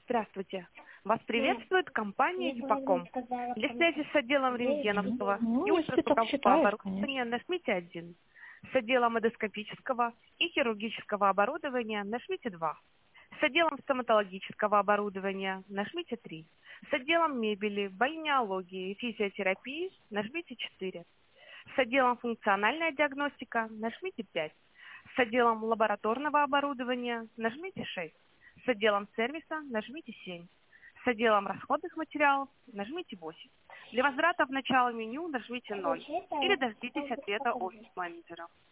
Здравствуйте. Вас приветствует компания Юпаком. Для связи с отделом рентгеновского и Если так ультразвукового считаешь, оборудования нажмите 1. С отделом эндоскопического и хирургического оборудования нажмите 2. С отделом стоматологического оборудования нажмите 3. С отделом мебели, бальнеологии и физиотерапии нажмите 4. С отделом функциональная диагностика нажмите 5. С отделом лабораторного оборудования нажмите 6. С отделом сервиса нажмите 7. С отделом расходных материалов нажмите 8. Для возврата в начало меню нажмите 0 или дождитесь ответа офис-менеджера.